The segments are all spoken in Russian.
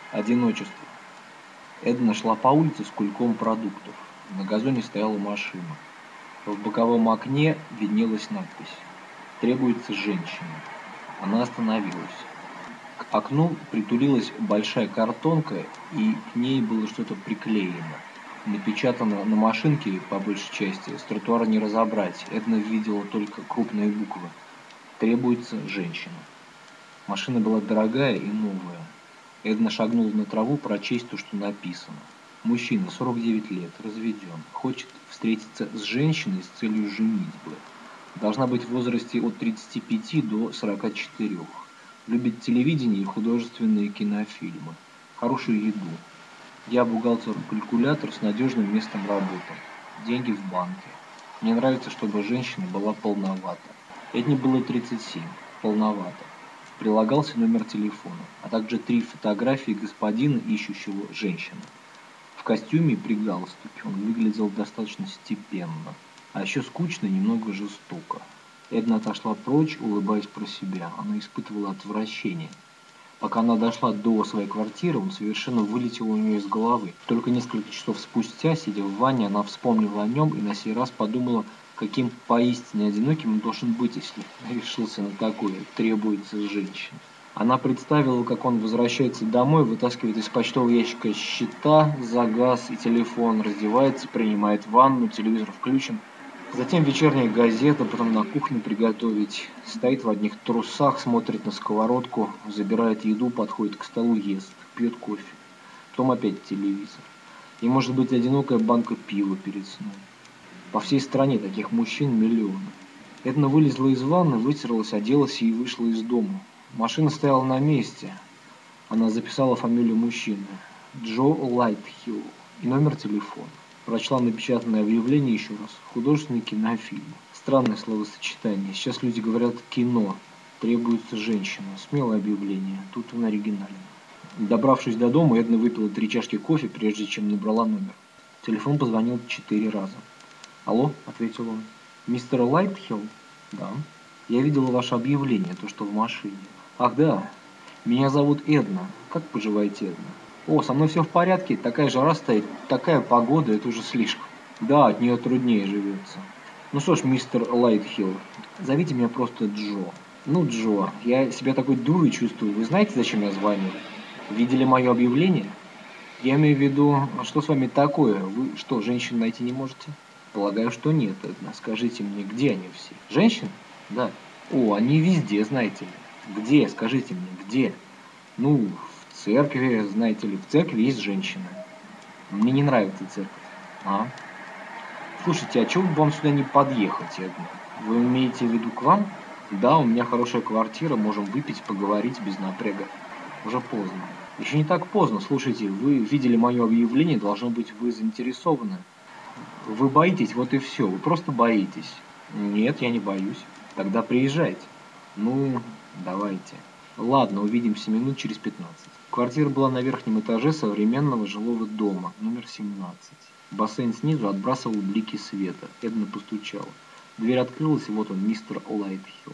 Одиночество. Эдна шла по улице с кульком продуктов. На газоне стояла машина. В боковом окне виднелась надпись «Требуется женщина». Она остановилась. К окну притулилась большая картонка, и к ней было что-то приклеено. Напечатано на машинке, по большей части, с тротуара не разобрать. Эдна видела только крупные буквы. «Требуется женщина». Машина была дорогая и новая. Эдна шагнула на траву прочесть то, что написано. Мужчина, 49 лет, разведен, хочет встретиться с женщиной с целью женитьбы. Должна быть в возрасте от 35 до 44. Любит телевидение и художественные кинофильмы. Хорошую еду. Я бухгалтер-калькулятор с надежным местом работы. Деньги в банке. Мне нравится, чтобы женщина была полновата. Эдне было 37. Полновато. Прилагался номер телефона, а также 3 фотографии господина, ищущего женщину. В костюме и при галстуке он выглядел достаточно степенно, а еще скучно и немного жестоко. Эдна отошла прочь, улыбаясь про себя. Она испытывала отвращение. Пока она дошла до своей квартиры, он совершенно вылетел у нее из головы. Только несколько часов спустя, сидя в ванне, она вспомнила о нем и на сей раз подумала, каким поистине одиноким он должен быть, если решился на такое, требуется женщина. Она представила, как он возвращается домой, вытаскивает из почтового ящика счета за газ и телефон, раздевается, принимает ванну, телевизор включен. Затем вечерняя газета, потом на кухню приготовить. Стоит в одних трусах, смотрит на сковородку, забирает еду, подходит к столу, ест, пьет кофе. Потом опять телевизор. И может быть одинокая банка пива перед сном. По всей стране таких мужчин миллионы. Эдна вылезла из ванны, вытерлась, оделась и вышла из дома. Машина стояла на месте. Она записала фамилию мужчины. Джо Лайтхилл и номер телефона. Прочла напечатанное объявление еще раз. Художественный кинофильм. Странное словосочетание. Сейчас люди говорят «кино». Требуется женщина. Смелое объявление. Тут он оригинальный. Добравшись до дома, Эдна выпила 3 чашки кофе, прежде чем набрала номер. Телефон позвонил 4 раза. «Алло», — ответил он. «Мистер Лайтхилл?» «Да». «Я видела ваше объявление, то, что в машине». «Ах, да. Меня зовут Эдна. Как поживаете, Эдна?» «О, со мной все в порядке. Такая жара стоит, такая погода, это уже слишком». «Да, от нее труднее живется». «Ну что ж, мистер Лайтхилл, зовите меня просто Джо». «Ну, Джо, я себя такой дурой чувствую. Вы знаете, зачем я звоню? Видели мое объявление?» «Я имею в виду, что с вами такое? Вы что, женщин найти не можете?» «Полагаю, что нет, Эдна. Скажите мне, где они все?» «Женщины?» «Да». «О, они везде, знаете ли». «Где? Скажите мне, где?» «Ну, в церкви, знаете ли, в церкви есть женщины». «Мне не нравится церковь». «А? Слушайте, а чего бы вам сюда не подъехать, Эдна? Вы имеете в виду к вам?» «Да, у меня хорошая квартира, можем выпить, поговорить без напряга». «Уже поздно». «Еще не так поздно. Слушайте, вы видели мое объявление, должно быть, вы заинтересованы». «Вы боитесь, вот и все. Вы просто боитесь». «Нет, я не боюсь». «Тогда приезжайте». «Ну, давайте». «Ладно, увидимся минут через 15». Квартира была на верхнем этаже современного жилого дома, номер 17. Бассейн снизу отбрасывал блики света. Эдна постучала. Дверь открылась, и вот он, мистер Лайтхилл.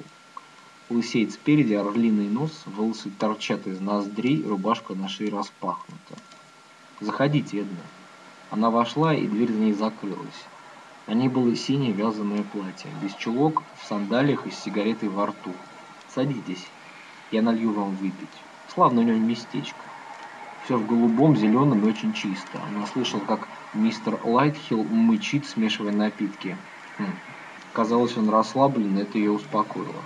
Лысеет спереди, орлиный нос, волосы торчат из ноздрей, рубашка на шее распахнута. «Заходите, Эдна». Она вошла, и дверь за ней закрылась. На ней было синее вязаное платье, без чулок, в сандалиях и с сигаретой во рту. «Садитесь, я налью вам выпить. Славное у него местечко». Все в голубом, зеленом и очень чисто. Она слышала, как мистер Лайтхилл мычит, смешивая напитки. Казалось, он расслаблен, и это ее успокоило.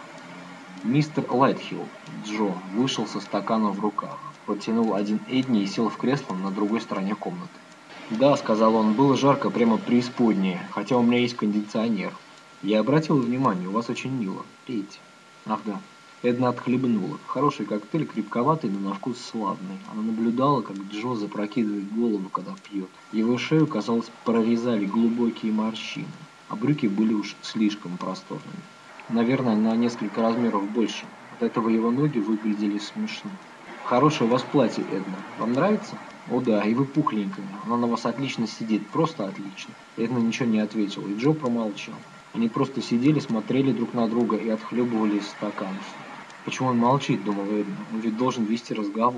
Мистер Лайтхилл, Джо, вышел со стаканом в руках, протянул один Эдни и сел в кресло на другой стороне комнаты. «Да», — сказал он, — «было жарко прямо преисподнее, хотя у меня есть кондиционер. Я обратил внимание, у вас очень мило. Пейте». «Ах да». Эдна отхлебнула. Хороший коктейль, крепковатый, но на вкус славный. Она наблюдала, как Джо запрокидывает голову, когда пьет. Его шею, казалось, прорезали глубокие морщины, а брюки были уж слишком просторными. Наверное, на несколько размеров больше. От этого его ноги выглядели смешно. «Хорошее у вас платье, Эдна. Вам нравится?» «О да, и вы пухленькая. Оно на вас отлично сидит, просто отлично». Эдна ничего не ответила, и Джо промолчал. Они просто сидели, смотрели друг на друга и отхлебывали из стаканов. «Почему он молчит?» — думала Эдна. «Он ведь должен вести разговор».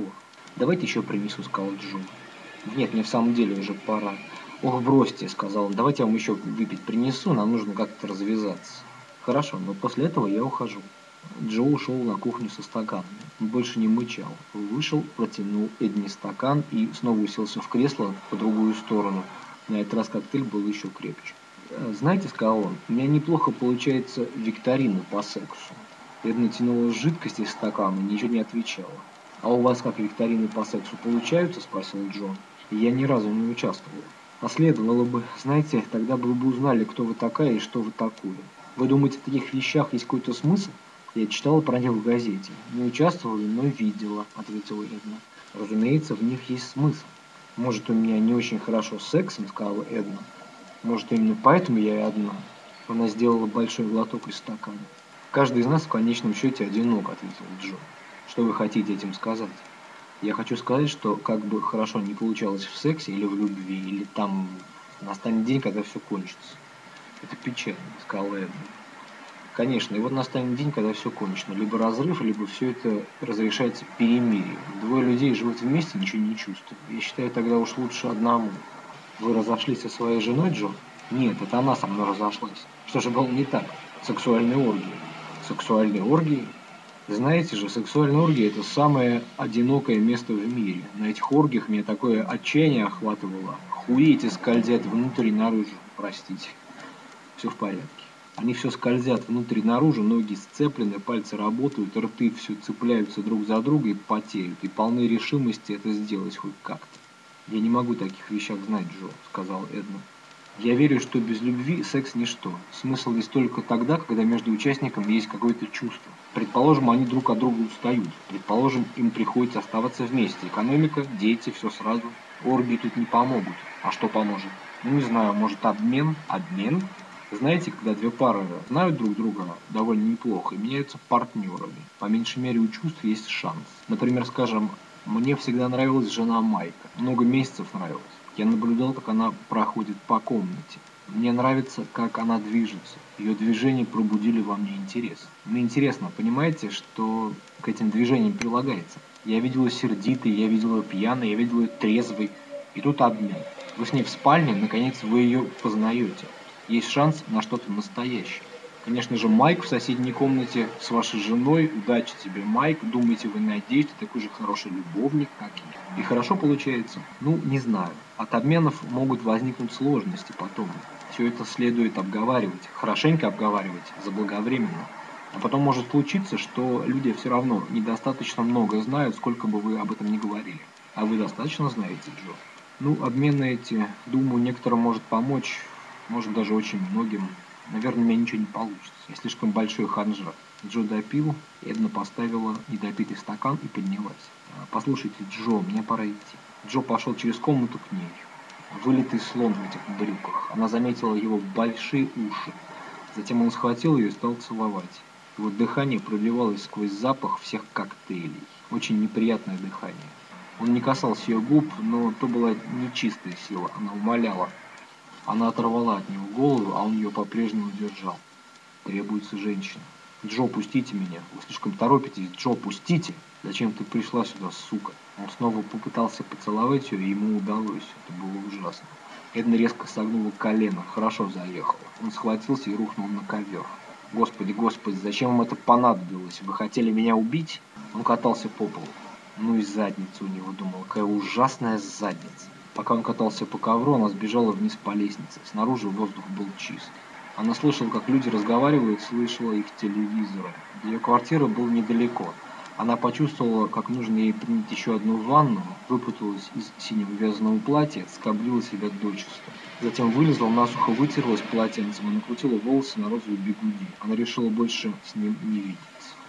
«Давайте еще принесу», — сказал Джо. «Нет, мне в самом деле уже пора». «Ох, бросьте», — сказал он, — «давайте я вам еще выпить принесу, нам нужно как-то развязаться». «Хорошо, но после этого я ухожу». Джо ушел на кухню со стаканом. Он больше не мычал. Вышел, протянул Эдни стакан и снова уселся в кресло по другую сторону. На этот раз коктейль был еще крепче. «Знаете, — сказал он, — у меня неплохо получается викторина по сексу». Эдна тянула жидкость из стакана и ничего не отвечала. «А у вас как викторины по сексу получаются?» – спросил Джон. «Я ни разу не участвовал». «А следовало бы. Знаете, тогда бы вы узнали, кто вы такая и что вы такое. Вы думаете, в таких вещах есть какой-то смысл?» «Я читала про них в газете. Не участвовала, но видела», – ответила Эдна. «Разумеется, в них есть смысл». «Может, у меня не очень хорошо с сексом?» – сказала Эдна. «Может, именно поэтому я и одна?» Она сделала большой глоток из стакана. «Каждый из нас в конечном счете одинок», – ответил Джо. «Что вы хотите этим сказать?» «Я хочу сказать, что как бы хорошо не получалось в сексе или в любви, или там настанет день, когда все кончится». «Это печально», – сказала Эдна. «Конечно, и вот настанет день, когда все кончено. Либо разрыв, либо все это разрешается перемирием. Двое людей живут вместе, ничего не чувствуют. Я считаю, тогда уж лучше одному». «Вы разошлись со своей женой, Джо?» «Нет, это она со мной разошлась». «Что же было не так?» «Сексуальные оргии». «Сексуальные оргии?» Знаете же, сексуальные оргии – это самое одинокое место в мире. На этих оргиях меня такое отчаяние охватывало. Хуи эти скользят внутрь и наружу. Простите. Все в порядке. Они все скользят внутрь и наружу, ноги сцеплены, пальцы работают, рты все цепляются друг за друга и потеют, и полны решимости это сделать хоть как-то. «Я не могу таких вещах знать, Джо», – сказал Эдна. «Я верю, что без любви секс – ничто. Смысл есть только тогда, когда между участниками есть какое-то чувство. Предположим, они друг от друга устают. Предположим, им приходится оставаться вместе. Экономика, дети, все сразу. Оргии тут не помогут. А что поможет? Ну, не знаю, может, обмен? Обмен? Знаете, когда две пары знают друг друга довольно неплохо и меняются партнерами, по меньшей мере у чувств есть шанс. Например, скажем, мне всегда нравилась жена Майка. Много месяцев нравилась. Я наблюдал, как она проходит по комнате. Мне нравится, как она движется. Ее движения пробудили во мне интерес. Мне интересно, понимаете, что к этим движениям прилагается? Я видел ее сердитой, я видел ее пьяной, я видел ее трезвой. И тут обмен. Вы с ней в спальне, наконец вы ее познаете. Есть шанс на что-то настоящее. Конечно же, Майк в соседней комнате с вашей женой. Удачи тебе, Майк. Думаете, вы найдете такой же хороший любовник, как я. И хорошо получается? Ну, не знаю. От обменов могут возникнуть сложности потом. Все это следует обговаривать, хорошенько обговаривать, заблаговременно. А потом может случиться, что люди все равно недостаточно много знают, сколько бы вы об этом ни говорили. А вы достаточно знаете, Джо? Ну, обмены эти, думаю, некоторым может помочь, может даже очень многим. Наверное, у меня ничего не получится. Я слишком большой ханжа. Джо допил, Эдна поставила недопитый стакан и поднялась. «Послушайте, Джо, мне пора идти». Джо пошел через комнату к ней. Вылитый слон в этих брюках. Она заметила его большие уши. Затем он схватил ее и стал целовать. Его дыхание пробивалось сквозь запах всех коктейлей. Очень неприятное дыхание. Он не касался ее губ, но то была нечистая сила. Она умоляла. Она оторвала от него голову, а он ее по-прежнему держал. «Требуется женщина». «Джо, пустите меня. Вы слишком торопитесь. Джо, пустите. Зачем ты пришла сюда, сука?» Он снова попытался поцеловать ее, и ему удалось. Это было ужасно. Эдна резко согнула колено. Хорошо заехала. Он схватился и рухнул на ковер. «Господи, господи, зачем вам это понадобилось? Вы хотели меня убить?» Он катался по полу. Ну и задница у него, думал. Какая ужасная задница. Пока он катался по ковру, она сбежала вниз по лестнице. Снаружи воздух был чист. Она слышала, как люди разговаривают, слышала их телевизоры. Ее квартира была недалеко. Она почувствовала, как нужно ей принять еще одну ванну, выпуталась из синего вязаного платья, скоблила себя дочисто. Затем вылезла, насухо вытерлась полотенцем и накрутила волосы на розовый бигуди. Она решила больше с ним не видеться.